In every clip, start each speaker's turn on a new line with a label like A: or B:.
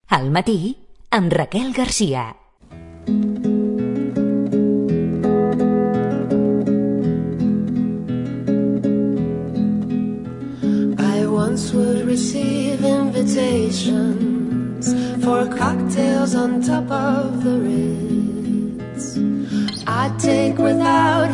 A: Al matí, amb Raquel Garcia.
B: I once would receive invitations for cocktails on top of the Ritz. I'd take without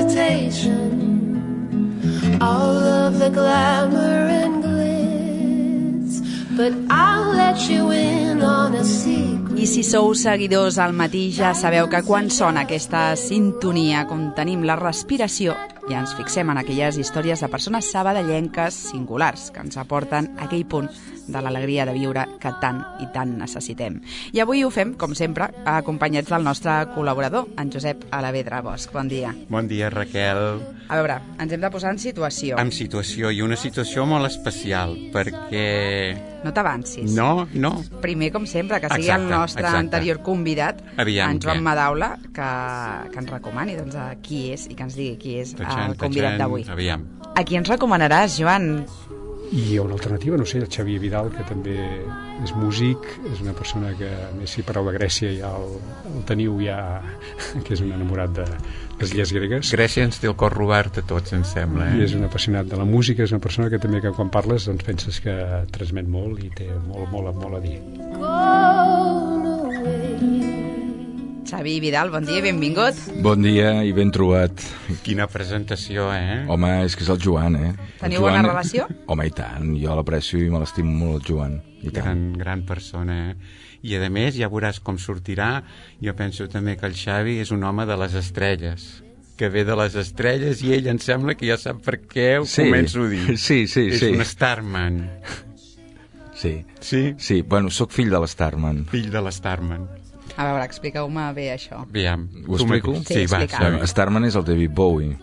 B: hesitation all of the glamour and glitz, but I'll let you in on a secret.
C: I si sou seguidors al matí ja sabeu que quan sona aquesta sintonia contenim la respiració i ens fixem en aquelles històries de persones sabadellenques singulars que ens aporten aquell punt de l'alegria de viure que tant i tant necessitem. I avui ho fem, com sempre, acompanyats del nostre col·laborador, en Josep Alavedra Bosch. Bon dia.
D: Bon dia, Raquel.
C: A veure, ens hem de posar en situació.
D: En situació, i una situació molt especial, perquè...
C: No t'avancis.
D: No.
C: Primer, com sempre, que sigui el nostre anterior convidat, en Joan Madaula, que ens recomani qui és i que ens digui qui és el convidat d'avui.
D: Aviam.
C: A qui ens recomanaràs, Joan?
E: I una alternativa, no sé, el Xavier Vidal, que també és músic, és una persona que, a més, si pareu de Grècia ja el teniu ja, que és un enamorat de les illes gregues.
D: Grècia ens té el cor robert a tots, em sembla.
E: I és un apassionat de la música, és una persona que també, que quan parles, doncs penses que transmet molt i té molt a dir.
C: Xavi Vidal, bon dia i benvingut.
F: Bon dia i ben trobat.
D: Quina presentació,
F: Home, és que és el Joan,
C: Teniu bona relació?
F: Home, i tant, jo l'aprecio i me l'estimo molt, el Joan.
D: Gran persona, I a més, ja veuràs com sortirà. Jo penso també que el Xavi és un home de les estrelles, que ve de les estrelles, i ell em sembla que ja sap per què ho començo a dir.
F: Sí.
D: És un Starman.
F: Sí? Bueno, sóc fill de l'Starman.
D: Fill de l'Starman.
C: A veure, expliqueu-me bé això.
D: Aviam,
F: ho explico?
C: Sí, explica.
F: Starman és el David Bowie.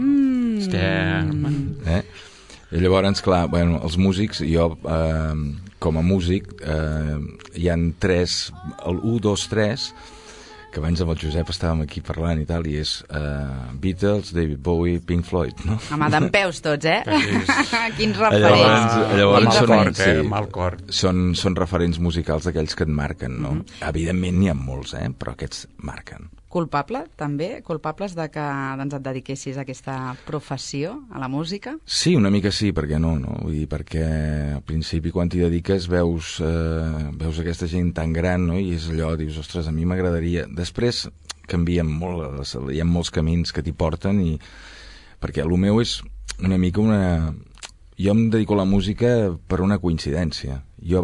D: Starman.
F: I llavors, clar, bueno, els músics, jo com a músic hi han tres, el 1, 2, 3, que abans amb el Josep estàvem aquí parlant i tal, i és Beatles, David Bowie, Pink Floyd, no?
C: Home, dempeus tots, Quins referents.
F: Llavors
D: mal cor.
F: Són referents musicals d'aquells que et marquen, no? Evidentment n'hi ha molts, però aquests marquen.
C: Culpable, també? Culpables de que et dediquessis a aquesta professió, a la música?
F: Sí, una mica sí, perquè no? Vull dir, perquè al principi quan t'hi dediques veus aquesta gent tan gran, no? I és allò, dius, ostres, a mi m'agradaria... Després canvien molt, hi ha molts camins que t'hi porten, i perquè el meu és una mica Jo em dedico a la música per una coincidència.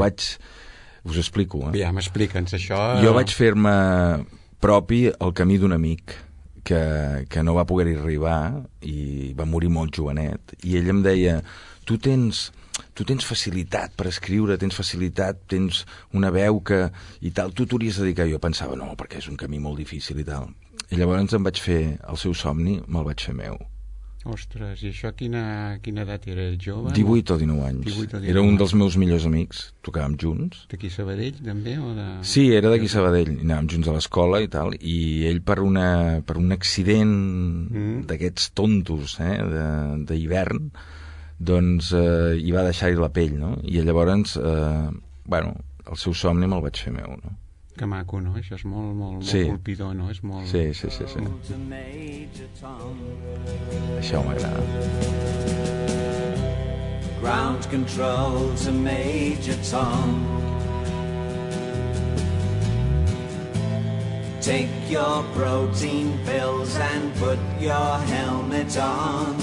F: Us explico,
D: Aviam, explica'ns això.
F: Jo vaig fer-me propi el camí d'un amic que no va poder-hi arribar i va morir molt jovenet, i ell em deia, tu tens facilitat per escriure, tens facilitat, tens una veu i tal, tu t'hauries de dedicar. Jo pensava, no, perquè és un camí molt difícil i tal, i llavors em vaig fer el seu somni, me'l vaig fer meu.
D: Ostres, i això quina edat era? Jove?
F: 18 o 19 anys. Era un dels meus millors amics, tocàvem junts.
D: D'aquí Sabadell, també?
F: Sí, era d'aquí Sabadell, anàvem junts a l'escola i tal, i ell per un accident d'aquests tontos d'hivern, doncs hi va deixar-hi la pell, no? I llavors, el seu somni me'l vaig fer meu, no?
D: Que maco, no? Això és molt colpidor, no? És molt...
F: Sí. Això m'agrada.
G: Ground control to Major Tom. Take your protein pills and put your helmet on.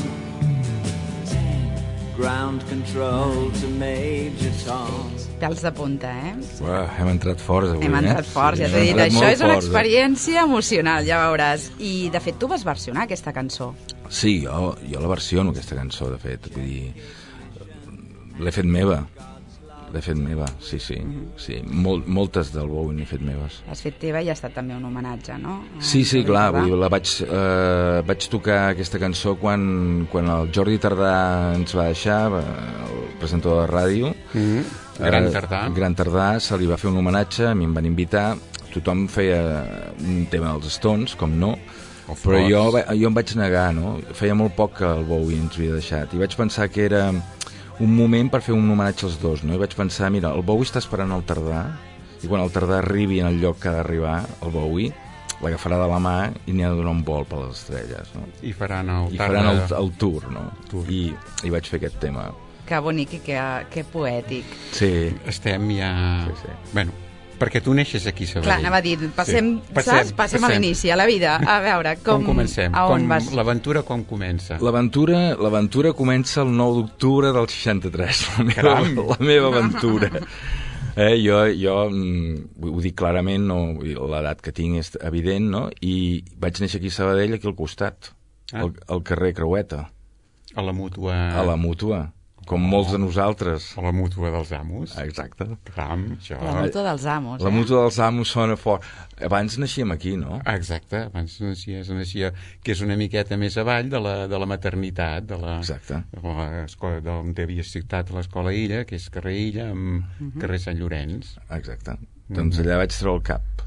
G: Ground control to Major Tom.
C: Pèls de punta,
F: Hem entrat forts avui,
C: Hem entrat forts, ja t'he dit. Això és una experiència emocional, ja veuràs. I, de fet, tu vas versionar aquesta cançó.
F: Sí, jo la versiono, aquesta cançó, de fet. Vull dir, l'he fet meva, sí. Sí. Moltes del Bowie n'he fet meves.
C: L'has fet teva i ha estat també un homenatge, no?
F: Sí, clar, vaig tocar aquesta cançó quan el Jordi Tardà ens va deixar, el presentador de ràdio. Gran Tardà, se li va fer un homenatge, a mi em van invitar, tothom feia un tema dels Stones, com no, però jo em vaig negar, no? Feia molt poc que el Bowie ens havia deixat, i vaig pensar que era un moment per fer un homenatge als dos, no? I vaig pensar, mira, el Bowie està esperant el Tardà i quan el Tardà arribi en el lloc que ha d'arribar, el Bowie, l'agafarà de la mà i n'hi ha de donar un vol per les estrelles, no?
D: I faran
F: el tour, no? I vaig fer aquest tema.
C: Que bonic i que poètic.
F: Sí.
D: Estem ja...
F: Sí.
D: Bueno, perquè tu neixes aquí, Sabadell.
C: Clar, anava a dir, passem a l'inici, a la vida. A veure, com
D: comencem?
C: A on vas?
D: L'aventura com comença?
F: L'aventura comença el 9 d'octubre del 63, la meva aventura. Jo ho dic clarament, l'edat que tinc és evident, no? I vaig néixer aquí a Sabadell, aquí al costat, al carrer Creueta.
D: A la Mútua.
F: A la Mútua, com molts de nosaltres.
D: A la Mútua dels Amos.
F: Exacte.
C: La Mútua dels Amos.
F: La Mútua dels Amos sona fort. Abans naixíem aquí, no?
D: Exacte, abans naixia, que és una miqueta més avall de la maternitat,
F: Exacte.
D: d'on havia citat l'Escola Illa, que és carrer Illa, amb carrer Sant Llorenç.
F: Exacte. Doncs allà vaig treure el cap.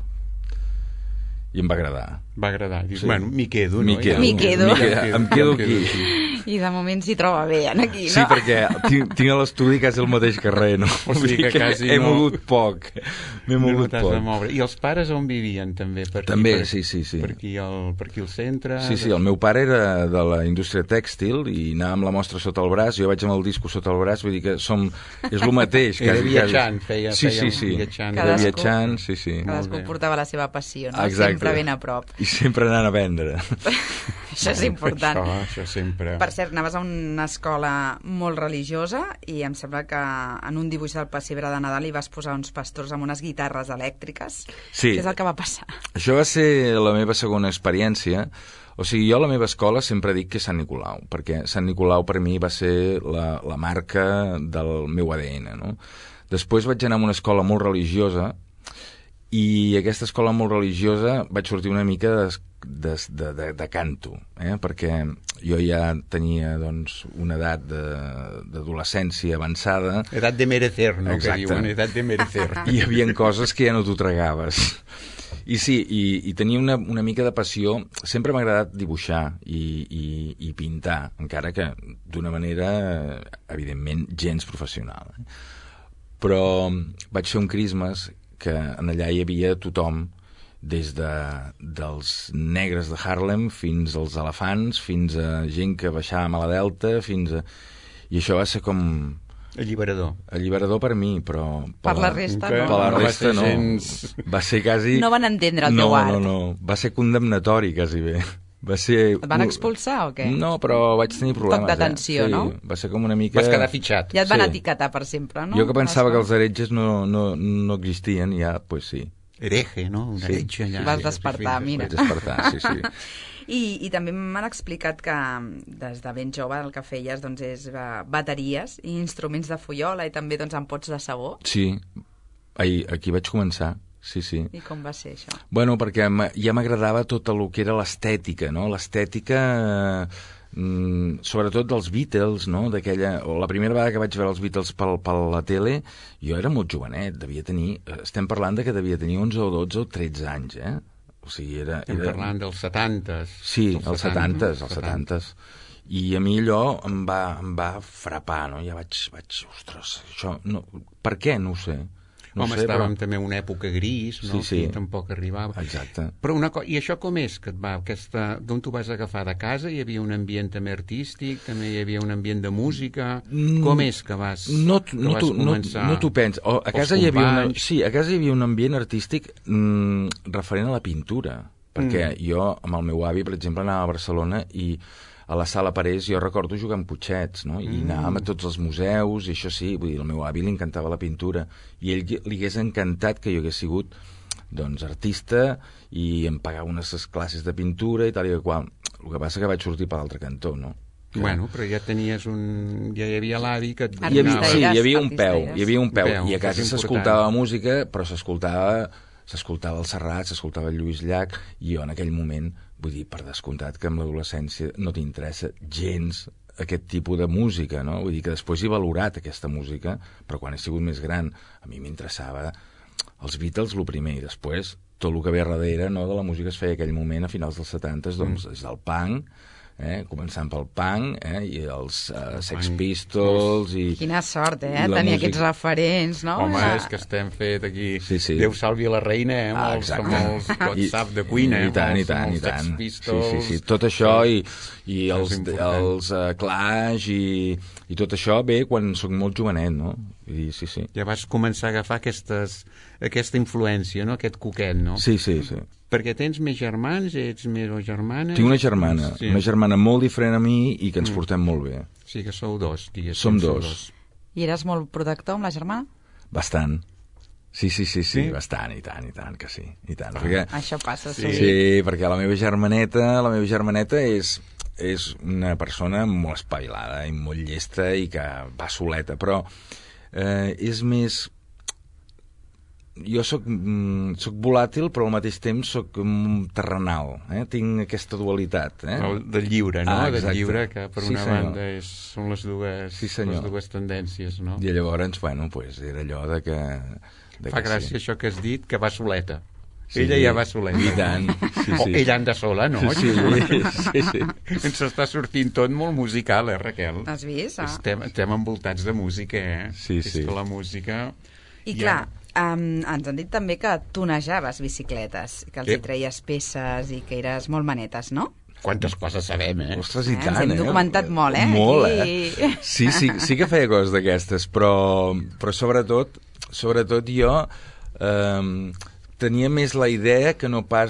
F: I em va agradar.
D: Va agradar. Dius, bueno, m'hi quedo, no?
C: M'hi quedo.
F: Em quedo aquí.
C: I de moment s'hi troba bé, aquí, no?
F: Sí, perquè tinc a l'estudi quasi el mateix carrer, no?
D: O sigui que quasi
F: he mogut poc. M'he mogut poc.
D: I els pares on vivien, també?
F: També, sí.
D: Per aquí al centre?
F: Sí, el meu pare era de la indústria tèxtil i anava amb la mostra sota el braç, jo vaig amb el disco sota el braç, vull dir que és el mateix.
D: Era viatjant, feia
F: viatjant, sí.
C: Cadascú portava la seva passió, no?
F: Exacte.
C: Sempre ben a prop.
F: I sempre anant a vendre.
C: Això és important.
D: Això sempre.
C: Per cert, anaves a una escola molt religiosa i em sembla que en un dibuix del pessebre de Nadal hi vas posar uns pastors amb unes guitarres elèctriques.
F: Sí.
C: Què és el que va passar?
F: Això va ser la meva segona experiència. O sigui, jo a la meva escola sempre dic que és Sant Nicolau, perquè Sant Nicolau per mi va ser la marca del meu ADN, no? Després vaig anar a una escola molt religiosa i aquesta escola molt religiosa vaig sortir una mica de canto, perquè jo ja tenia doncs, una edat d'adolescència avançada.
D: Edat de merecer, no?
F: Exacte.
D: Que diuen, edat de merecer.
F: I hi havia coses que ja no t'ho tragaves. I sí, i tenia una mica de passió. Sempre m'ha agradat dibuixar i pintar, encara que d'una manera, evidentment, gens professional. Però vaig fer un Christmas que en allà hi havia tothom, des dels negres de Harlem fins als elefants, fins a gent que baixava a la Delta, i això va ser com... Alliberador per mi, però...
C: Per la resta, no.
F: Per la resta, no. Va ser quasi...
C: No van entendre el teu art.
F: No. Va ser condemnatori, quasi bé. Va ser...
C: Et van expulsar o què?
F: No, però vaig tenir problemes.
C: Toc d'atenció,
F: sí,
C: no?
F: Va ser com una mica...
D: Vas quedar fitxat.
C: Ja et van etiquetar per sempre, no?
F: Jo que pensava que els heretges no existien, ja, pues sí.
D: Hereje, no? Un heretge allà.
C: Vas despertar, mira.
F: Vaig despertar, sí.
C: I també m'han explicat que des de ben jove el que feies doncs, és bateries i instruments de fullola i també doncs, en pots de sabó.
F: Sí, aquí vaig començar. Sí.
C: I com va ser això?
F: Bueno, perquè ja m'agradava tot el que era l'estètica, no? L'estètica, sobretot dels Beatles, no? La primera vegada que vaig veure els Beatles per la tele, jo era molt jovenet, estem parlant que devia tenir 11 o 12 o 13 anys, O sigui,
D: estem parlant dels 70s.
F: Sí, els 70s. I a mi allò em va frapar, no? Ja vaig, ostres, això... No, per què? No ho sé.
D: Estàvem també en una època gris, no?
F: Sí.
D: Que tampoc arribava.
F: Exacte.
D: Però i això com és que et va? D'on t'ho vas agafar? De casa hi havia un ambient també artístic, també hi havia un ambient de música? Com és que vas començar?
F: No t'ho penses. A casa hi havia un ambient artístic referent a la pintura, perquè jo amb el meu avi, per exemple, anava a Barcelona i a la Sala Parés jo recordo jugar amb cotxets, no? I anàvem a tots els museus, i això sí, vull dir, al meu avi li encantava la pintura, i ell li hagués encantat que jo hagués sigut, doncs, artista, i em pagava unes classes de pintura i tal i qual. El que passa que vaig sortir per l'altre cantó, no?
D: Bueno, però ja tenies ja hi havia l'avi que...
F: Hi havia un peu, i a casa s'escoltava música, però s'escoltava el Serrat, s'escoltava el Lluís Llach, i jo en aquell moment, vull dir, per descomptat que amb l'adolescència no t'interessa gens aquest tipus de música, no? Vull dir que després he valorat aquesta música, però quan he sigut més gran a mi m'interessava els Beatles, el primer, i després tot el que ve darrere, no, de la música es feia aquell moment a finals dels 70s, doncs és el punk, començant pel punk, i els Sex Pistols...
C: Quina sort, tenir aquests referents, no?
D: Home, és que estem fet aquí... Déu salvi la reina, amb els WhatsApp de Queen,
F: I tant.
D: Sex Pistols...
F: Sí, tot això i els Clash i tot això ve quan soc molt jovenet, no? Sí.
D: Ja vas començar a agafar aquesta influència, no? Aquest coquet, no?
F: Sí.
D: Perquè tens més germans, ets més o germanes...
F: Tinc una germana molt diferent a mi i que ens portem molt bé.
D: Sí, que sou dos, diguéssim.
F: Som dos.
C: I eres molt protector amb la germana?
F: Bastant. Sí, bastant, i tant que sí. I tant, perquè...
C: Això passa, sí.
F: Sí, perquè la meva germaneta és una persona molt espavilada i molt llesta i que va soleta, però és més... Jo soc volàtil, però al mateix temps soc terrenal. Tinc aquesta dualitat.
D: Del lliure, no? Del lliure, que per una banda són les dues tendències, no?
F: I llavors, era allò de que...
D: Fa gràcia això que has dit, que va soleta. Ella ja va soleta.
F: I tant.
D: O ella anda sola, no?
F: Sí.
D: Ens està sortint tot molt musical, Raquel?
C: Has vist?
D: Estem envoltats de música,
F: Sí.
D: És que la música...
C: I clar... ens han dit també que tunejaves bicicletes, que els hi treies peces i que eres molt manetes, no?
D: Quantes coses sabem,
F: Ostres, i tant,
C: Ens hem documentat molt,
F: Molt,
C: aquí.
F: Sí que feia coses d'aquestes, però sobretot jo tenia més la idea que no pas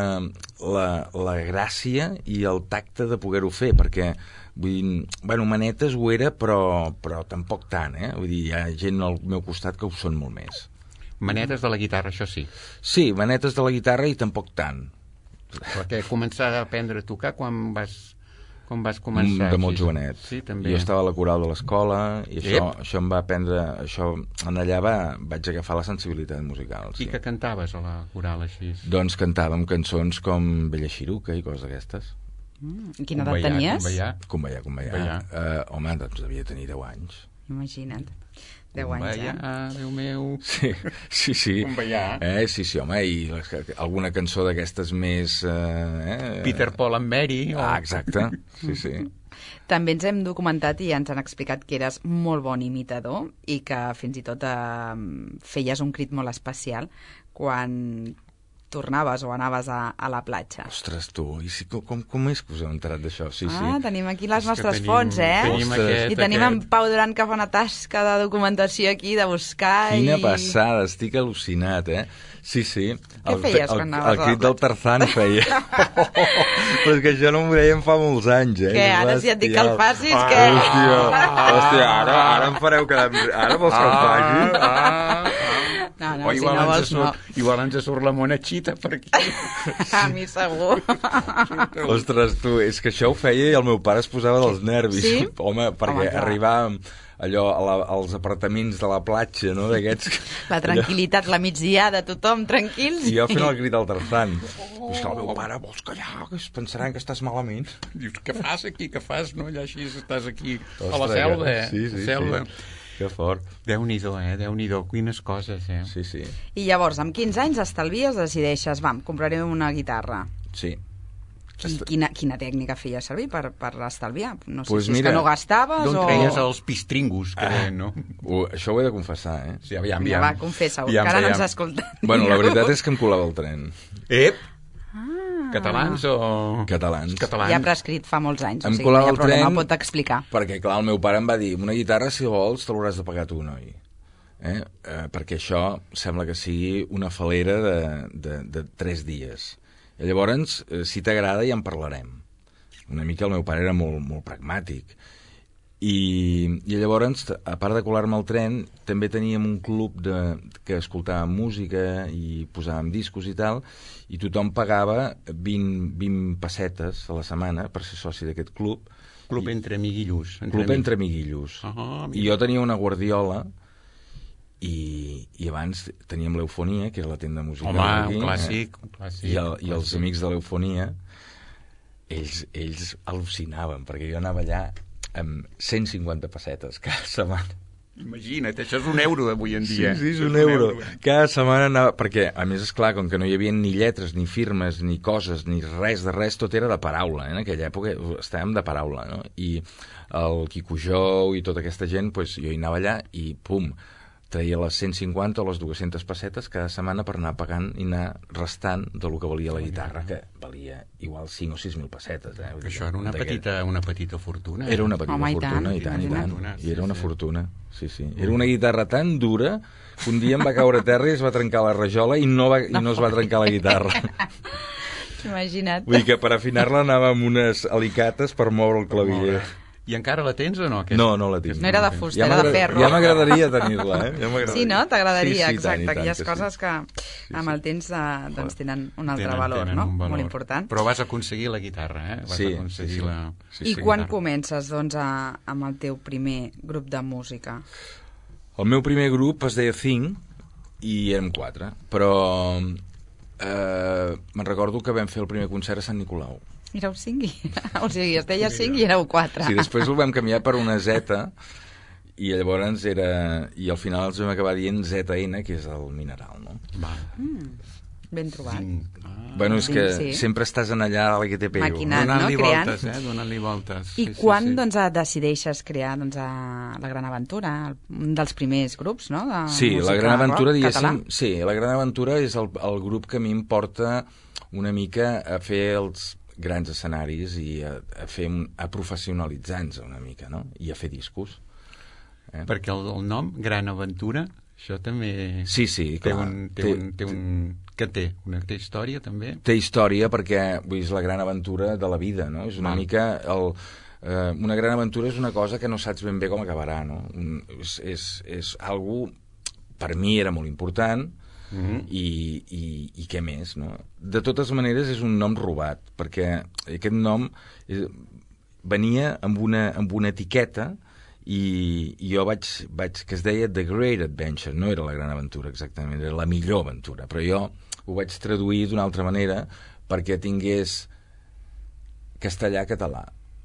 F: la gràcia i el tacte de poder-ho fer, perquè manetes ho era, però tampoc tant, Vull dir, hi ha gent al meu costat que ho són molt més.
D: Manetes de la guitarra, això sí.
F: Sí, manetes de la guitarra i tampoc tant.
D: Perquè començar a aprendre a tocar quan vas començar?
F: De molt jovenet.
D: Sí, també.
F: Jo estava a la coral de l'escola i això em va aprendre... Allà vaig agafar la sensibilitat musical.
D: I què cantaves a la coral així?
F: Doncs cantàvem cançons com Bella Xiruca i coses d'aquestes.
C: Quina edat tenies?
F: Convallar. Home, doncs devia tenir 10 anys.
C: Imagina't. 10 anys,
D: Déu meu.
F: Sí.
D: Convallar.
F: Sí, home, i alguna cançó d'aquestes més...
D: Peter, Paul and Mary.
F: Exacte, sí.
C: També ens hem documentat i ens han explicat que eres molt bon imitador i que fins i tot feies un crit molt especial quan tornaves o anaves a la platja.
F: Ostres, tu, com és que us heu enterat d'això? Sí.
C: Tenim aquí les nostres fonts,
D: I
C: tenim en Pau Duran, que fa una tasca de documentació aquí, de buscar...
F: Quina passada, estic al·lucinat, Sí.
C: Què feies quan anaves a la platja?
F: El crit del Tarzan feia. Però és que això no m'ho deien fa molts anys,
C: Què, ara si et dic que el facis, què?
F: Hòstia, ara em fareu quedar... Ara vols que el faci?
C: No, si no vols, no.
D: Igual ens surt la monachita per aquí.
C: A mi segur.
F: Ostres, tu, és que això ho feia i el meu pare es posava dels nervis.
C: Sí?
F: Home, perquè arribàvem allò als apartaments de la platja, no?, d'aquests...
C: La tranquil·litat, la migdiada, tothom tranquils.
F: I jo fent el crit del Tarzan. I és que el meu pare, vols callar? Que es pensaran que estàs malament.
D: Dius, què fas aquí? Què fas? No, allà així estàs aquí a la selva,
F: Sí. Que fort.
D: Déu-n'hi-do, Déu-n'hi-do, quines coses,
F: Sí.
C: I llavors, amb 15 anys estalvies, decideixes, compraré una guitarra.
F: Sí.
C: Quina tècnica feies servir per estalviar? No sé
F: pues
C: si és que no gastaves o...
D: D'on treies els pistringos, que deien, no?
F: Això ho he de confessar,
D: Sí, aviam.
C: Va, confessa-ho, que ara no ens escolta.
F: Bueno, la veritat és que em colava el tren.
D: Catalans o...?
F: Catalans.
C: Ja prescrit fa molts anys,
F: em colava el tren,
C: ho pot explicar.
F: Perquè, clar, el meu pare em va dir, una guitarra, si vols, te l'hauràs de pagar tu, noi. Perquè això sembla que sigui una falera de 3 dies. I llavors, si t'agrada, ja en parlarem. Una mica el meu pare era molt pragmàtic. I llavors, a part de colar-me al tren, també teníem un club que escoltàvem música i posàvem discos i tal, i tothom pagava 20 pessetes a la setmana per ser soci d'aquest club.
D: Club entre amiguillos.
F: Entre amiguillos. I jo tenia una guardiola i abans teníem l'Eufonia, que era la tenda musical.
D: Home, un clàssic.
F: I els amics de l'Eufonia, ells al·lucinaven, perquè jo anava allà amb 150 pessetes cada setmana.
D: Imagina't, això és €1 avui en dia.
F: Sí, és €1. Cada setmana anava... Perquè, a més, esclar, com que no hi havia ni lletres, ni firmes, ni coses, ni res de res, tot era de paraula. En aquella època estàvem de paraula, no? I el Quico Jou i tota aquesta gent, doncs, jo hi anava allà i, pum, traia les 150 o les 200 pessetes cada setmana per anar pagant i anar restant del que valia la guitarra, que valia igual 5 o 6.000 pessetes.
D: Això era una petita fortuna.
F: Era una petita fortuna, i tant. I era una fortuna, sí. Era una guitarra tan dura que un dia em va caure a terra i es va trencar la rajola i no es va trencar la guitarra.
C: Imagina't.
F: Vull dir que per afinar-la anava amb unes alicates per moure el claviller.
D: I encara la tens o no?
F: No la tinc.
C: No era de fusta, era de ferro.
F: Ja m'agradaria tenir-la,
C: Sí, no? T'agradaria,
F: sí,
C: exacte.
F: tant,
C: Aquelles coses que amb el temps doncs tenen un altre valor, no? Molt important.
D: Però vas aconseguir la guitarra, Vas aconseguir la...
C: I quan comences, doncs, amb el teu primer grup de música?
F: El meu primer grup es deia Thing i érem 4, però me'n recordo que vam fer el primer concert a Sant Nicolau.
C: Éreu 5? O sigui, es deia 5 i éreu 4.
F: Sí, després ho vam canviar per una Z i llavors i al final els vam acabar dient ZN, que és el mineral, no?
C: Ben trobat.
F: Bueno, és que sempre estàs en allà a la que té pego.
C: Maquinant, no? Creant.
D: Donant-li voltes.
C: I quan doncs decideixes crear la Gran Aventura, un dels primers grups, no?
F: Sí, la Gran Aventura, diguéssim, sí, la Gran Aventura és el grup que a mi em porta una mica a fer els grans escenaris i a professionalitzar-nos una mica, no? I a fer discos.
D: Perquè el nom, Gran Aventura, això també...
F: Sí, clar.
D: Té història, també?
F: Té història perquè és la gran aventura de la vida, no? És una mica... una gran aventura és una cosa que no saps ben bé com acabarà, no? És algo... Per mi era molt important, i què més, no? De totes maneres és un nom robat, perquè aquest nom venia amb una etiqueta i jo vaig que es deia The Great Adventure, no era la gran aventura exactament, era la millor aventura, però jo ho vaig traduir d'una altra manera perquè tingués castellà-català.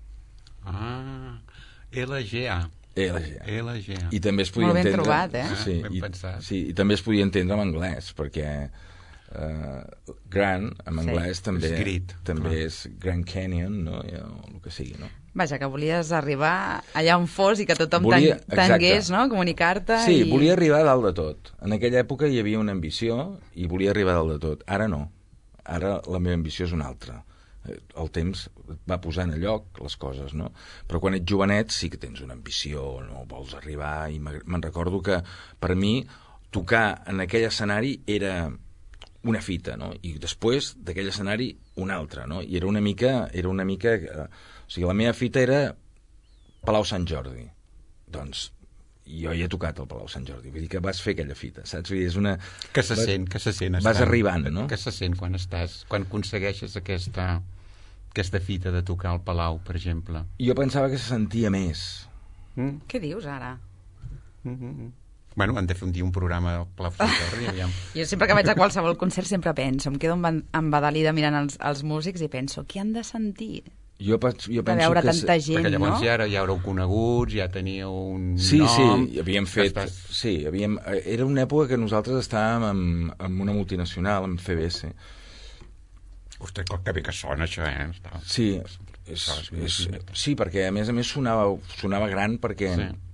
D: LGA.
F: I també es podia entendre...
C: Molt ben trobat,
D: ben pensat.
F: Sí, i també es podia entendre en anglès, perquè Grand, en anglès, també és Grand Canyon, no? O el que sigui, no?
C: Vaja, que volies arribar allà on fos i que tothom t'engués, no? Comunicar-te.
F: Sí, volia arribar a dalt de tot. En aquella època hi havia una ambició i volia arribar a dalt de tot. Ara no. Ara la meva ambició és una altra. El temps va posant a lloc les coses, no? Però quan ets jovenet sí que tens una ambició, no vols arribar, i me'n recordo que per mi tocar en aquell escenari era una fita, no? I després d'aquell escenari una altra, no? I era una mica o sigui, la meva fita era Palau Sant Jordi. Doncs jo hi he tocat al Palau Sant Jordi, vull dir que vas fer aquella fita, saps? Vull dir, és una...
D: Que se sent
F: vas arribant, no?
D: Que se sent quan aconsegueixes aquesta fita de tocar al Palau, per exemple.
F: Jo pensava que se sentia més.
C: Què dius ara?
D: Bueno, han de fer un dia un programa al Palau Sant Jordi, aviam.
C: Jo sempre que vaig a qualsevol concert sempre penso, em quedo embadalida mirant els músics i penso, què han de sentir?
F: Jo penso
C: de veure
F: que...
C: tanta gent,
D: perquè llavors
C: no?
D: ja haureu coneguts, ja teníeu un nom...
F: Sí, havíem fet... Sí, era una època que nosaltres estàvem en una multinacional, amb CBS.
D: Ostres, que bé que sona això,
F: Sí, sí, perquè a més sonava gran perquè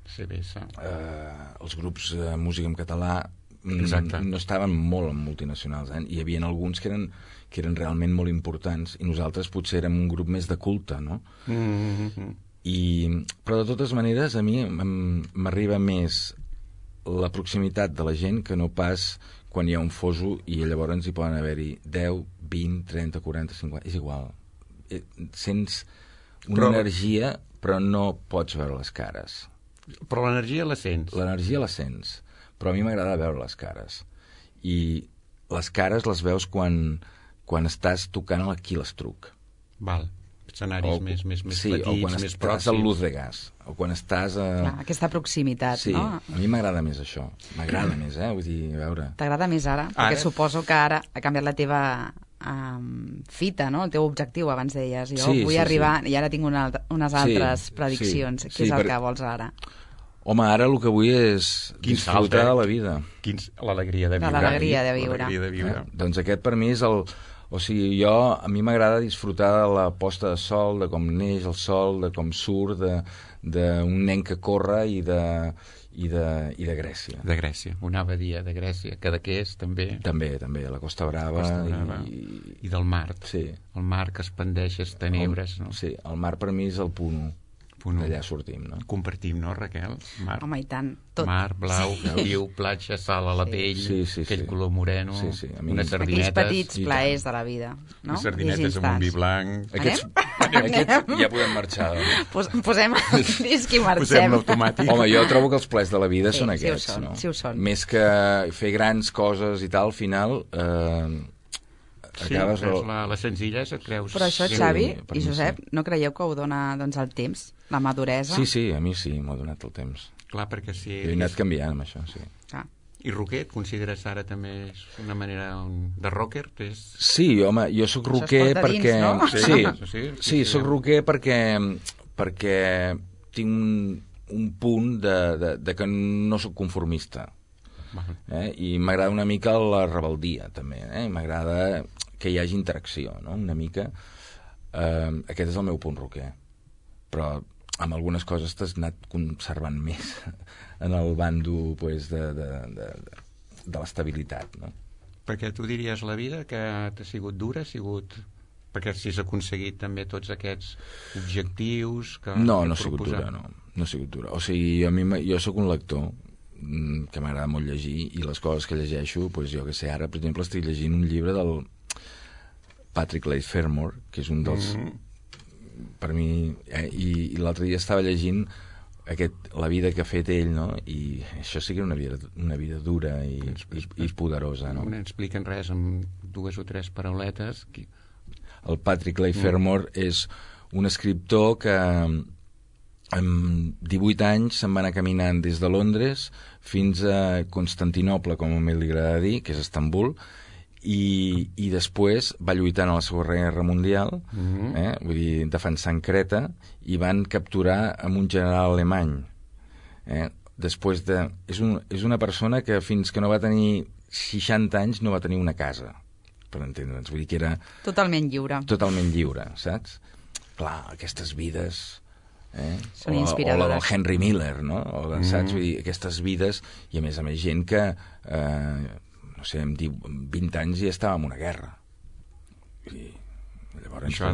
F: els grups de música en català no estaven molt en multinacionals, i hi havia alguns que eren realment molt importants, i nosaltres potser érem un grup més de culte, no? Però de totes maneres a mi m'arriba més la proximitat de la gent que no pas quan hi ha un foso i llavors hi poden haver-hi 10, 20, 30, 40, 50... És igual. Sents una energia, però no pots veure les cares.
D: Però l'energia la sents.
F: L'energia la sents, però a mi m'agrada veure les cares. I les cares les veus quan estàs tocant aquí l'Estruc.
D: Val. Escenaris més petits,
F: o quan
D: més
F: estàs
D: pròxims.
F: al Luz de Gas, o quan estàs a...
C: Clar, aquesta proximitat,
F: sí,
C: no?
F: A mi m'agrada més això. M'agrada més, vull dir, a veure...
C: T'agrada més ara? Perquè suposo que ara ha canviat la teva fita, no? El teu objectiu, abans deies. Jo vull arribar i ara tinc unes altres prediccions. Què és el que vols ara?
F: Home, ara el que vull és disfrutar de la vida.
D: L'alegria de viure.
C: L'alegria de viure.
D: L'alegria de viure.
F: Doncs aquest per mi és el... O sigui, a mi m'agrada disfrutar de la posta de sol, de com neix el sol, de com surt, d'un nen que corre i de Grècia.
D: De Grècia, una abadia de Grècia, Cadaqués també.
F: També, a la Costa Brava.
D: I del mar.
F: Sí.
D: El mar que expandeix les tenebres, no?
F: Sí, el mar per mi és el punt 1. D'allà sortim, no?
D: Compartim, no, Raquel? Mar.
C: Home, i tant, tot.
D: Mar, blau, viu, platja, sal a la pell, aquell color moreno, unes sardinetes...
C: Aquells petits plaers de la vida, no?
D: Unes sardinetes amb un vi blanc...
F: Aquest ja podem marxar.
C: Posem el disc i marxem.
D: Posem l'automàtic.
F: Home, jo trobo que els plaers de la vida són aquests, no?
C: Sí ho són.
F: Més que fer grans coses i tal, al final...
D: Sí, la senzillesa et creus...
C: Però això, Xavi i Josep, no creieu que ho dona el temps, la maduresa?
F: Sí, a mi sí, m'ha donat el temps.
D: Clar, perquè si...
F: Jo he anat canviant amb això, sí.
D: I rocker, et consideres ara també és una manera de rocker?
F: Sí, home, jo sóc rocker perquè... Sí, sóc rocker perquè tinc un punt de que no sóc conformista. I m'agrada una mica la rebeldia també, m'agrada que hi hagi interacció, no? Una mica aquest és el meu punt rocker, però amb algunes coses t'has anat conservant més en el bando pues, de l'estabilitat, no?
D: Perquè tu diries la vida que t'ha sigut dura, perquè si has aconseguit també tots aquests objectius que
F: no ha sigut dura, no ha sigut dura. O sigui, jo sóc un lector que m'agrada molt llegir, i les coses que llegeixo, doncs jo que sé, ara per exemple estic llegint un llibre del Patrick Leigh Fermor, que és un dels per mi, i l'altre dia estava llegint la vida que ha fet ell, no? I això sí que era una vida dura i poderosa, no?
D: No expliquen res amb 2 o 3 parauletes.
F: El Patrick Leigh Fermor és un escriptor que amb 18 anys se'n va anar caminant des de Londres fins a Constantinoble, com a mi li agrada dir, que és Estambul, i després va lluitar a la Segona Guerra Mundial, vull dir, defensant Creta, i van capturar amb un general alemany. Després és una persona que fins que no va tenir 60 anys no va tenir una casa, per entendre'ns. Vull dir que era...
C: Totalment lliure.
F: Totalment lliure, saps? Clar, aquestes vides...
C: Són inspiradores.
F: O la del Henry Miller, no? Saps? Vull dir, aquestes vides, i a més gent que no sé, em diu 20 anys i estava en una guerra. I llavors
C: això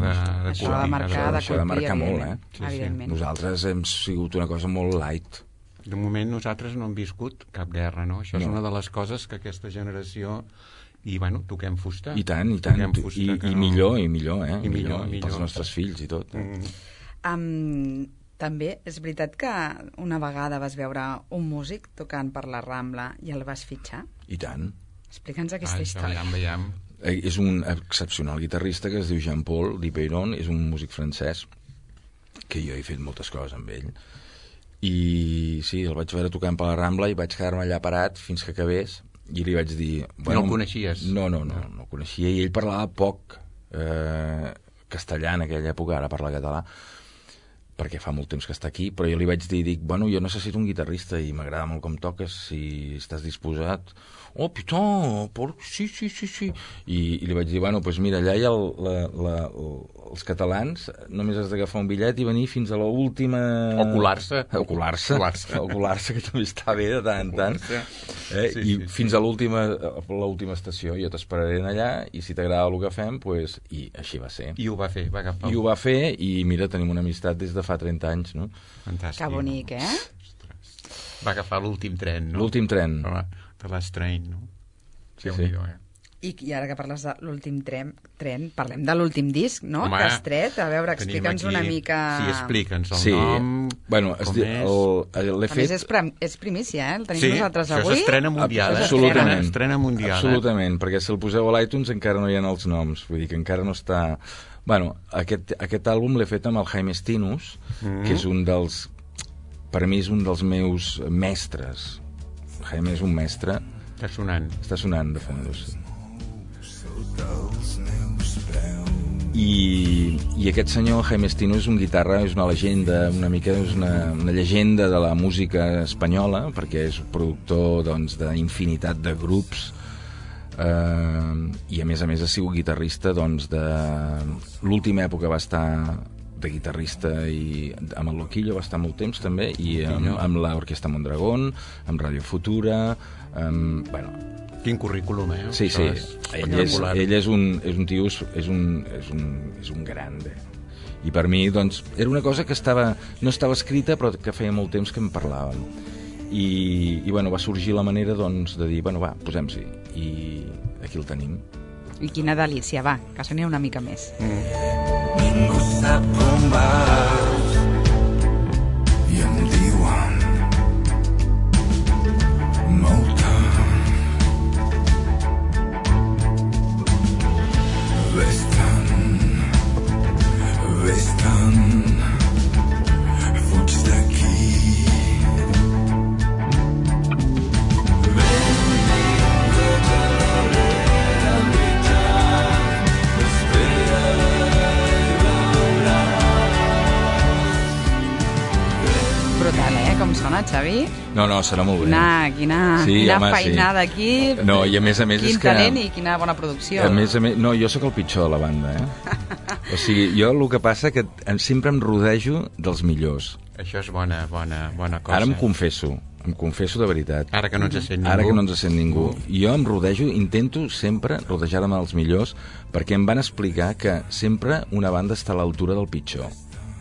C: ha de marcar molt, evidentment.
F: Nosaltres hem sigut una cosa molt light.
D: De moment nosaltres no hem viscut cap guerra, no? Això és una de les coses que aquesta generació... I, bueno, toquem fusta.
F: I tant. I millor, pels nostres fills i tot.
C: També és veritat que una vegada vas veure un músic tocant per la Rambla i el vas fitxar?
F: I tant.
C: Explica'ns aquesta història.
D: Veiem.
F: És un excepcional guitarrista que es diu Jean-Paul Dipeyron, és un músic francès que jo he fet moltes coses amb ell, i sí, el vaig veure tocant per la Rambla i vaig quedar-me allà parat fins que acabés, i li vaig dir...
D: Bueno, no el coneixies?
F: No el coneixia, i ell parlava poc castellà en aquella època, ara parla català, perquè fa molt temps que està aquí, però jo li vaig dir, bueno, jo necessito un guitarrista i m'agrada molt com toques, si estàs disposat. Oh, putain, sí. I li vaig dir, bueno, doncs mira, allà hi ha els catalans, només has d'agafar un bitllet i venir fins a l'última...
D: O colar-se,
F: que també està bé de tant en tant. I fins a l'última estació, jo t'esperaré allà, i si t'agrada el que fem, doncs... I així va ser.
D: I ho va fer, va agafar.
F: I ho va fer, i mira, tenim una amistat des de fa 30 anys, no?
D: Fantàstic.
C: Que bonic,
D: Va agafar l'últim tren, no?
F: L'últim tren.
D: De Last Train, no?
F: Sí.
C: I ara que parles de l'últim tren, parlem de l'últim disc, no? Home, que has tret. A veure, explica'ns una mica...
D: Sí, explica'ns el nom,
F: bueno, com
C: és. A més, és primícia, El tenim nosaltres avui.
D: Sí, això s'estrena mundial.
F: Estrena mundial. Absolutament, perquè si el poseu a l'iTunes encara no hi ha els noms. Vull dir que encara no està... Bueno, aquest àlbum l'he fet amb el Jaime Stinus, que és un dels... Per mi és un dels meus mestres. Jaime és un mestre. Està sonant de fons. I aquest senyor, Jaime Estino, és un guitarra, és una legenda, una mica és una llegenda de la música espanyola, perquè és productor doncs, d'infinitat de grups, i a més ha sigut guitarrista doncs, de l'última època va estar de guitarrista i amb el Loquillo va estar molt temps també, i amb l'Orquestra Mondragón, amb Radio Futura, bueno,
D: quin currículum,
F: sí, ell és un tio, és un grande, i per mi doncs era una cosa que no estava escrita però que feia molt temps que en parlàvem, i bueno, va sorgir la manera doncs de dir, bueno va, posem-s'hi, i aquí el tenim.
C: I quina delícia, va, que soni una mica més.
H: Ningú sap on vas i em diuen molta. Vés-te'n, fuig d'aquí.
C: Brutal, com sona, Xavi?
F: No, serà molt bé.
C: Quina feinada aquí.
F: No, i a més
C: quin
F: és que...
C: talent i quina bona producció.
F: A més, no, jo sóc el pitjor de la banda, O sigui, jo el que passa que sempre em rodejo dels millors.
D: Això és bona cosa.
F: Ara em confesso de veritat.
D: Ara que no ens sent ningú.
F: Ara que no ens sent ningú. I jo em rodejo, intento sempre rodejar-me dels millors, perquè em van explicar que sempre una banda està a l'altura del pitjor.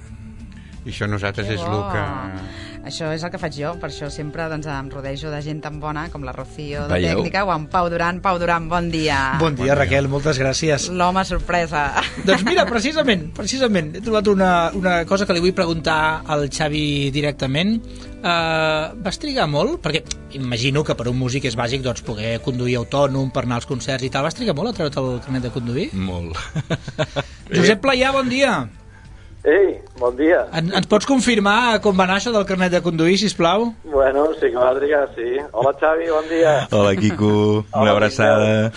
D: I això nosaltres és el que...
C: Això és el que faig jo, per això sempre doncs, em rodejo de gent tan bona com la Rocío de
F: Veieu?
C: Tècnica o en Pau Duran. Pau Duran, bon dia.
I: Bon dia, Raquel, moltes gràcies.
C: L'home sorpresa.
I: Doncs mira, precisament, he trobat una cosa que li vull preguntar al Xavi directament. Vas trigar molt? Perquè imagino que per un músic és bàsic doncs, poder conduir autònom per anar als concerts i tal. Vas trigar molt a treure't el carnet de conduir?
F: Molt.
I: Josep Playà, bon dia.
J: Ei, bon dia.
I: Ens pots confirmar com va anar això del carnet de conduir, sisplau?
J: Bueno, sí que va trigar, sí. Hola, Xavi, bon dia.
F: Hola, Quico, una abraçada.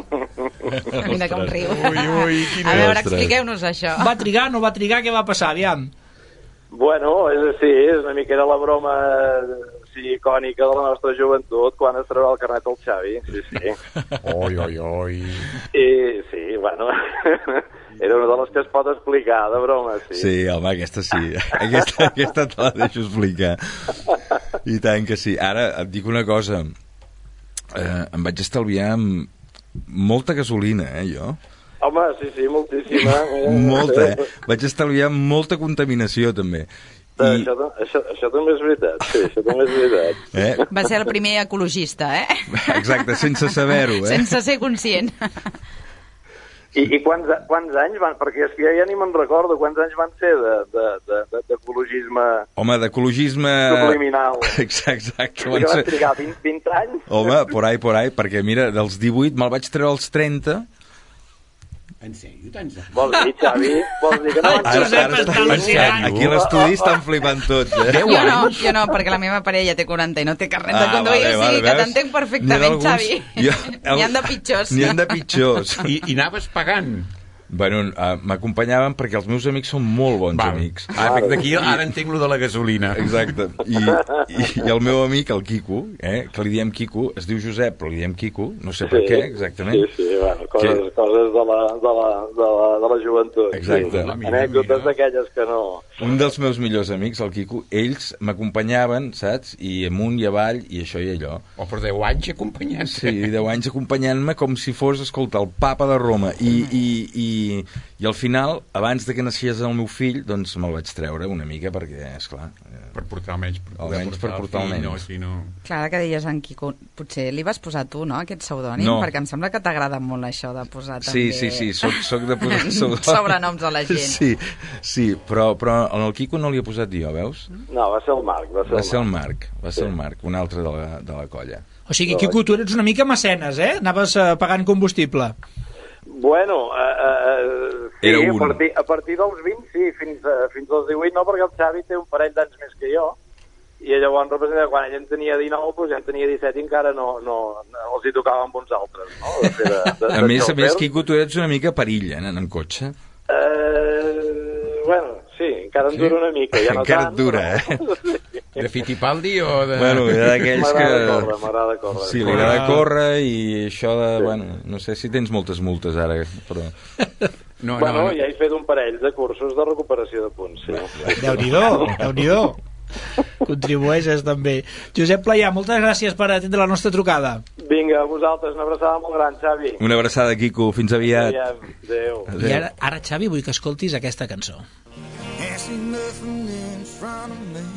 C: Mira com riu.
D: Ui,
C: a veure, expliqueu-nos això.
I: Va trigar, no va trigar, què va passar, aviam?
J: Bueno, és una mica era la broma icònica de la nostra joventut quan es traurà el carnet al Xavi, sí.
D: Oi.
J: I sí, bueno... Era una de les que es pot explicar, de broma, sí.
F: Sí, home, aquesta sí. Aquesta te la deixo explicar. I tant que sí. Ara, et dic una cosa. Em vaig estalviar molta gasolina, jo.
J: Home, sí, moltíssima.
F: Molta, Vaig estalviar molta contaminació, també.
J: Això també és veritat, sí, això també és veritat.
C: Va ser el primer ecologista,
F: Exacte, sense saber-ho,
C: Sense ser conscient.
J: I quants anys van? Perquè és que ja ni me'n recordo quants anys van ser d'ecologisme...
F: Home, d'ecologisme...
J: subliminal.
F: Exacte.
J: Que van trigar 20 anys?
F: Home, por ahí, perquè mira, dels 18 me'l vaig treure als 30...
D: En sèrio? Tants anys?
J: Vols dir, Xavi? Vols dir que no van
I: Josep,
F: aquí a l'estudi estan flipant tots,
C: Jo no, perquè la meva parella té 40 i no té carnet de conduir, o sigui que t'entenc perfectament, Xavi. N'hi han de pitjors.
F: N'hi han de pitjors.
D: I anaves pagant?
F: Bueno, m'acompanyaven perquè els meus amics són molt bons amics.
D: D'aquí ara entenc lo de la gasolina.
F: Exacte. I el meu amic, el Quico, que li diem Quico, es diu Josep, però li diem Quico, no sé per què, exactament.
J: Sí, bueno, coses de la joventut.
F: Exacte.
J: Sí. Anècdotes d'aquelles que no...
F: Un dels meus millors amics, el Quico, ells m'acompanyaven, saps? I amunt i avall, i això i allò.
D: Per 10 anys acompanyant-te.
F: Sí, 10 anys acompanyant-me com si fos, escolta, el papa de Roma. I al final, abans de que naixés el meu fill, doncs me'l vaig treure una mica perquè, esclar...
D: Per portar almenys
F: per portar el
D: no, si no...
C: Clar, que deies en Quico, potser li vas posar tu, no?, aquest pseudònim,
F: no.
C: Perquè em sembla que t'agrada molt això de posar també...
F: Sí, soc de posar pseudònims.
C: Sobrenoms a la gent.
F: Sí, però en el Quico no li he posat jo, veus?
J: No, va ser el Marc.
F: Va ser el Marc, un altre de la colla.
I: O sigui, Quico, tu eres una mica mecenes, Anaves pagant combustible.
J: Bueno, sí, a partir dels 20, sí, fins als 18 no, perquè el Xavi té un parell d'anys més que jo, i llavors representa que quan ell en tenia 19, doncs ja en tenia 17 i encara no els hi tocava amb uns altres, no?
F: A més, Quico, tu ets una mica perill, en cotxe.
J: encara en dura una mica, ja no
F: encara
J: tant.
F: Dura,
D: De Fittipaldi o de...
F: Bueno, hi ha d'aquells que...
J: M'agrada córrer.
F: Sí, li agrada córrer i això de... Bueno, no sé si tens moltes multes ara, però...
J: No. Ja he fet un parell de cursos de recuperació de punts, sí.
I: Déu-n'hi-do. Contribueixes també. Josep Playà, moltes gràcies per atendre la nostra trucada.
J: Vinga, a vosaltres, una abraçada molt gran, Xavi.
F: Una abraçada, Quico, fins aviat.
J: Adéu.
I: I ara, Xavi, vull que escoltis aquesta cançó.
H: Can't see nothing in front of me.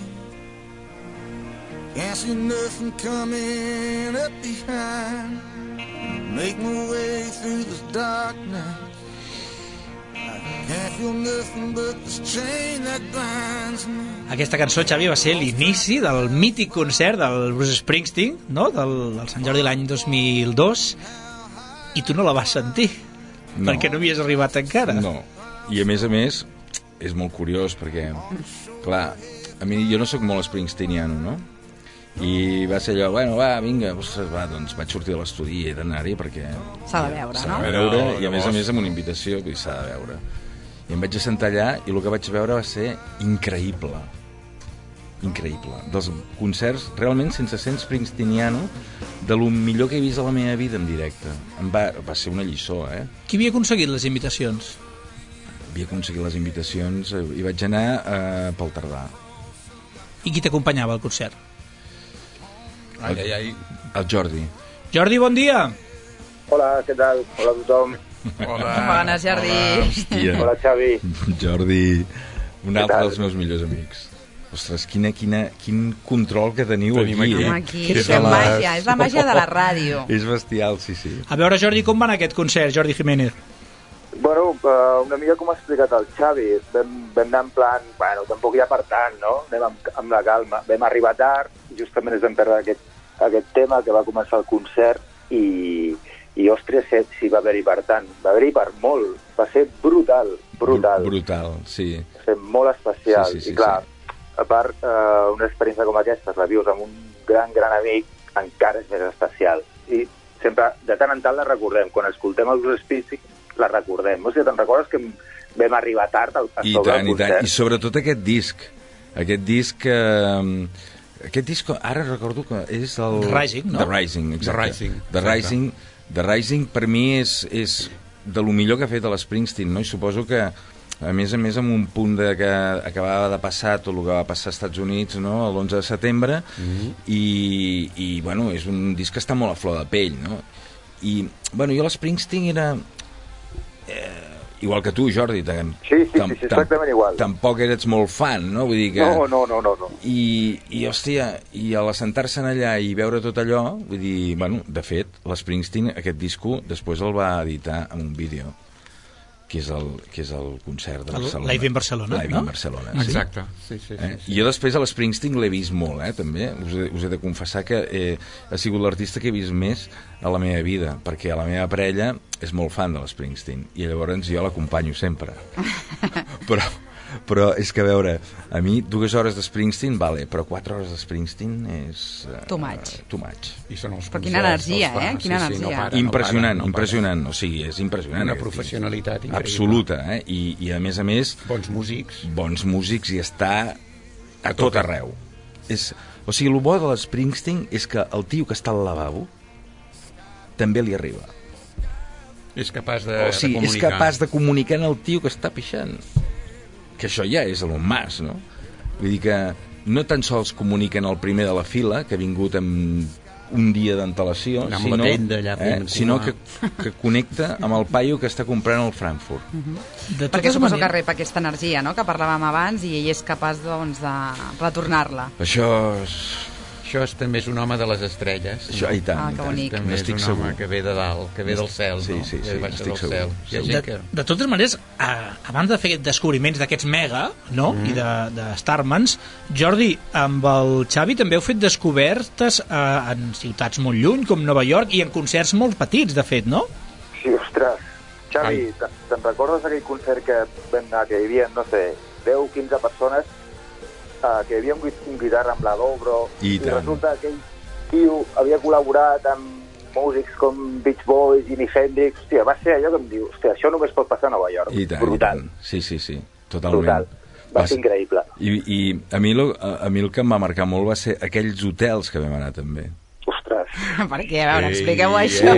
H: Can't see nothing coming up behind. Make my way through this darkness. Can't feel nothing but this chain that binds me.
I: Aquesta cançó, Xavi, va ser l'inici del mític concert del Bruce Springsteen, no? del Sant Jordi l'any 2002, i tu no la vas sentir, perquè no havies arribat encara.
F: No, i a més, és molt curiós, perquè, clar, a mi jo no sóc molt springsteeniano, no? I va ser allò, bueno, va, vinga, doncs vaig sortir de l'estudi i he d'anar-hi perquè...
C: S'ha de veure, no?
F: S'ha de veure, i a més amb una invitació, vull dir, s'ha de veure. I em vaig assentar allà i el que vaig veure va ser increïble. Increïble. Dels concerts realment sense ser springsteeniano, de lo millor que he vist a la meva vida en directe. Va ser una lliçó,
I: Qui havia aconseguit les invitacions?
F: Havia aconseguit les invitacions i vaig anar pel Tardà.
I: I qui t'acompanyava al concert?
F: El Jordi.
I: Jordi, bon dia!
J: Hola, què tal? Hola a tothom.
C: Hola. Bones, Jordi.
F: Hòstia.
J: Hola, Xavi.
F: Jordi, un altre dels meus millors amics. Ostres, quin control que teniu aquí.
C: Aquí, és la màgia de la ràdio.
F: És bestial, sí.
I: A veure, Jordi, com va anar aquest concert, Jordi Jiménez?
J: Bueno, una mica com ha explicat el Xavi, vam anar en plan, bueno, tampoc hi ha per tant, no? Anem amb la calma. Vam arribar tard, justament ens vam perdre aquest tema que va començar el concert i ostres, sí va haver-hi per tant, va haver-hi per molt, va ser brutal.
F: Brutal, sí.
J: Va ser molt especial,
F: sí,
J: i clar, a part, una experiència com aquesta, la vius amb un gran amic, encara és més especial. I sempre, de tant en tant la recordem, quan escoltem el Bruce Springsteen, la recordem. O sigui, te'n recordes que vam arribar tard a sobre el concert?
F: I sobretot aquest disc, ara recordo que és el...
I: The Rising, no?
F: The Rising, exacte. The Rising per mi és de lo millor que ha fet a l'Springsteen, no? I suposo que a més amb un punt que acabava de passar tot el que va passar als Estats Units, no? L'11 de setembre, i bueno, és un disc que està molt a flor de pell, no? I bueno, jo l'Springsteen era igual que tu, Jordi,
J: sí, exactament igual.
F: Tampoc eres molt fan, no? Vull dir que...
J: No.
F: I hòstia, i a l'assentar-se'n allà i veure tot allò, vull dir, bueno, de fet, l'Springsteen, aquest disco, després el va editar en un vídeo, que és el concert de Barcelona.
I: Live in Barcelona,
F: Live in Barcelona, sí.
D: Exacte, sí.
F: I jo després a l'Springsteen l'he vist molt, també. Us he de confessar que ha sigut l'artista que he vist més a la meva vida, perquè la meva parella és molt fan de l'Springsteen, i llavors jo l'acompanyo sempre. Però és que, a veure, a mi 2 hores de Springsteen, vale, però 4 hores de Springsteen és...
C: Too much.
D: I són els
C: però quina energia, Quina energia.
F: Impressionant. O sigui, és impressionant.
D: Una professionalitat increïble.
F: Absoluta, I a més...
D: Bons músics
F: i està a tot arreu. O sigui, el bo de l'Springsteen és que el tio que està al lavabo també li arriba.
D: És capaç de comunicar.
F: És capaç de comunicar en el tio que està pixant. Que això ja és Elon Musk, no? Vull dir que no tan sols comuniquen el primer de la fila, que ha vingut amb un dia d'antelació, sinó que connecta amb el paio que està comprant al Frankfurt.
C: Perquè suposo que rep aquesta energia, no?, que parlàvem abans, i ell és capaç, doncs, de retornar-la.
D: Això també és un home de les estrelles.
F: Això, i tant.
C: Que bonic.
D: També és un home que ve de dalt, que ve del cel, no?
F: Sí, estic segur.
I: De totes maneres, abans de fer descobriments d'aquests mega, no?, i de Starmans, Jordi, amb el Xavi també heu fet descobertes en ciutats molt lluny, com Nova York, i en concerts molt petits, de fet, no?
J: Sí, ostres. Xavi, te'n recordes aquell concert que vam anar, que hi havia, no sé, 10-15 persones, que hi havia un guitarra amb la Dobro, i resulta que aquell tio havia col·laborat amb músics com Beach Boys, Jimi Hendrix. Hòstia, va ser allò que em diu, hòstia, això només pot passar a Nova York.
F: I tant. Sí, totalment.
K: Va ser increïble.
F: I a mi el que em va marcar molt va ser aquells hotels que vam anar també.
K: Ostres.
C: Per què? A veure, expliqueu això.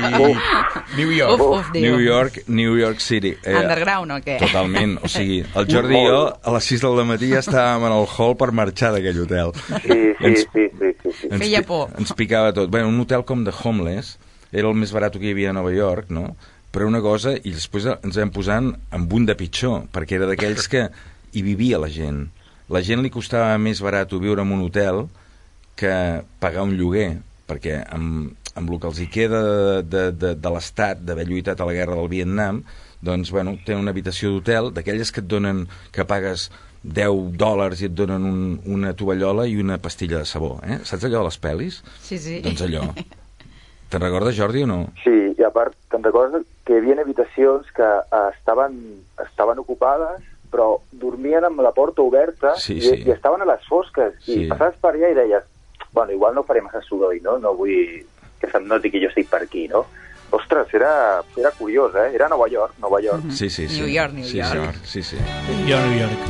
F: New York City.
C: Underground o què?
F: Totalment. O sigui, el Jordi i jo a les 6 del matí ja estàvem en el hall per marxar d'aquell hotel.
K: Sí.
C: Feia por.
F: Ens picava tot. Bé, un hotel com The Homeless era el més barat que hi havia a Nova York, no? Però una cosa, i després ens vam posant amb un de pitjor, perquè era d'aquells que hi vivia la gent. La gent li costava més barat viure en un hotel que pagar un lloguer, perquè amb el que els hi queda de l'Estat, d'haver lluitat a la guerra del Vietnam, doncs, bueno, tenen una habitació d'hotel, d'aquelles que et donen, que pagues $10 i et donen una tovallola i una pastilla de sabó, eh? Saps allò de les pel·lis?
C: Sí.
F: Doncs allò. Te'n recordes, Jordi, o no?
K: Sí, i a part, te'n recordes que hi havia habitacions que estaven ocupades, però dormien amb la porta oberta i estaven a les fosques. I passaves per allà i deies, bueno, igual no faré massa soroll, no? No vull que se'm noti que jo estic per aquí, no? Ostres, era curiós, eh? Era Nova York.
F: Sí.
C: New York.
F: Sí.
I: New York.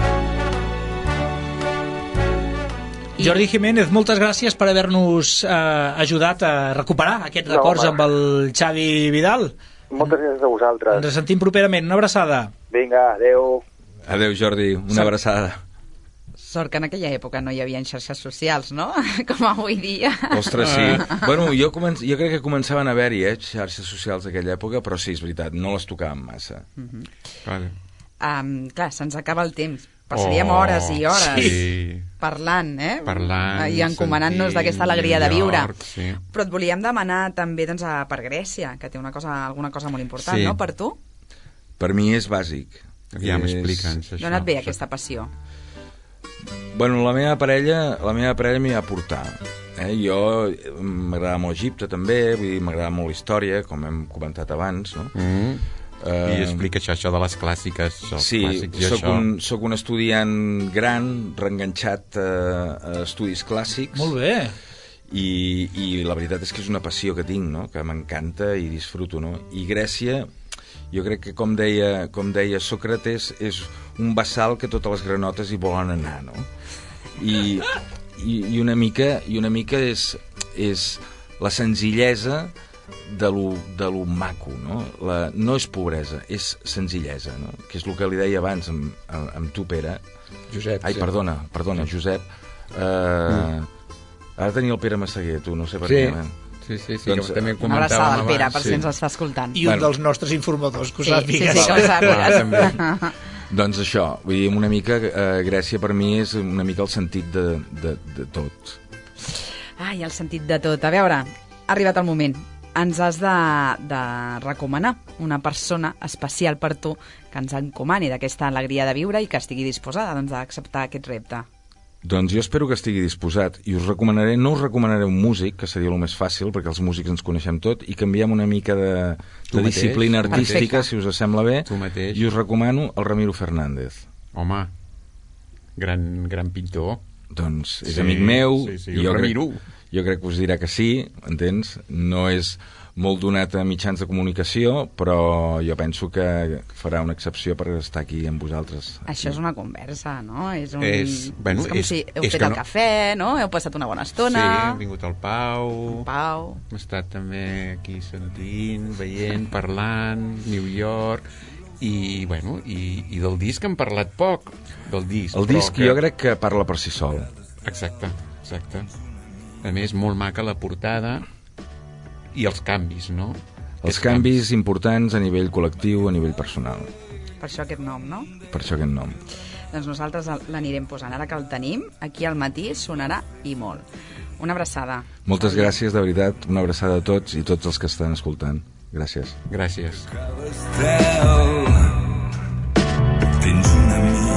I: Jordi Jiménez, moltes gràcies per haver-nos ajudat a recuperar aquests records amb el Xavi Vidal.
K: Moltes gràcies a vosaltres.
I: Ens sentim properament. Una abraçada.
K: Vinga, adeu.
F: Adeu, Jordi. Una abraçada.
C: Sort que en aquella època no hi havia xarxes socials, no? Com avui dia.
F: Ostres, sí. Bueno, jo crec que començaven a haver-hi, xarxes socials d'aquella època, però sí, és veritat, no les tocàvem massa.
C: Clar, se'ns acaba el temps. Passaríem hores i hores parlant, i encomanant-nos d'aquesta alegria de viure. Però et volíem demanar també per Grècia, que té alguna cosa molt important, no? Per tu?
F: Per mi és bàsic.
D: Ja m'explica'ns això.
C: D'on et ve aquesta passió?
F: Bueno, la meva parella m'hi va portar. Jo m'agrada molt Egipte també, vull dir, m'agrada molt la història, com hem comentat abans, no?
D: I explica això de les clàssiques.
F: Sí, soc un estudiant gran, reenganxat a estudis clàssics.
I: Molt bé.
F: I la veritat és que és una passió que tinc, no? Que m'encanta i disfruto, no? I Grècia, jo crec que com deia Sòcrates, és un bassal que totes les granotes hi volen anar, no? I una mica és la senzillesa de lo maco, no? No és pobresa, és senzillesa, no? Que és el que li deia abans amb tu, Pere.
E: Josep.
F: Ai, perdona, Josep. Ara tenia el Pere Massaguer, tu, no sé per què.
D: Sí, doncs, també comentàvem abans.
C: Una abraçada al Pere, per si ens està escoltant.
I: I un dels nostres informadors, que ho sàpigues.
C: Sí, que ho sàpigues.
F: Doncs això, vull dir, una mica, Grècia per mi és una mica el sentit de tot.
C: Ai, el sentit de tot. A veure, ha arribat el moment. Ens has de recomanar una persona especial per tu que ens encomani d'aquesta alegria de viure i que estigui disposada d'acceptar aquest repte.
F: Doncs jo espero que estigui disposat i no us recomanaré un músic, que seria el més fàcil, perquè els músics ens coneixem tot, i canviem una mica de disciplina artística, si us sembla bé, i us recomano el Ramiro Fernández.
D: Home, gran pintor.
F: Doncs és amic meu, jo crec que us dirà que sí, entens? No és molt donat a mitjans de comunicació, però jo penso que farà una excepció per estar aquí amb vosaltres.
C: Això és una conversa, no? És com si heu fet el cafè, no? Heu passat una bona estona.
D: Sí, hem vingut al Pau. Hem estat també aquí sentint, veient, parlant, New York, i del disc hem parlat poc, del disc.
F: El disc jo crec que parla per si sol.
D: Exacte. A més, molt maca la portada i els canvis, no?
F: Els canvis importants a nivell col·lectiu, a nivell personal.
C: Per això aquest nom, no?
F: Per això aquest nom.
C: Doncs nosaltres l'anirem posant. Ara que el tenim, aquí al matí sonarà i molt. Una abraçada.
F: Moltes gràcies, de veritat. Una abraçada a tots i tots els que estan escoltant. Gràcies.
D: Gràcies.
H: Tens un amic.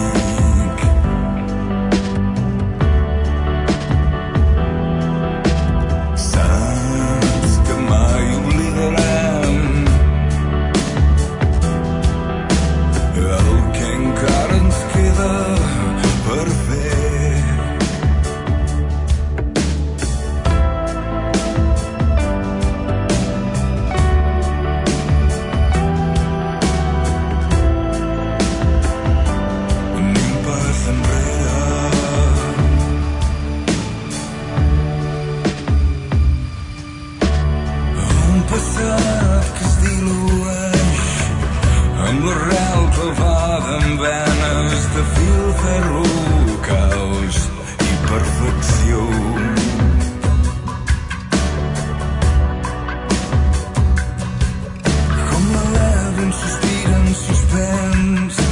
H: sospiren, suspens.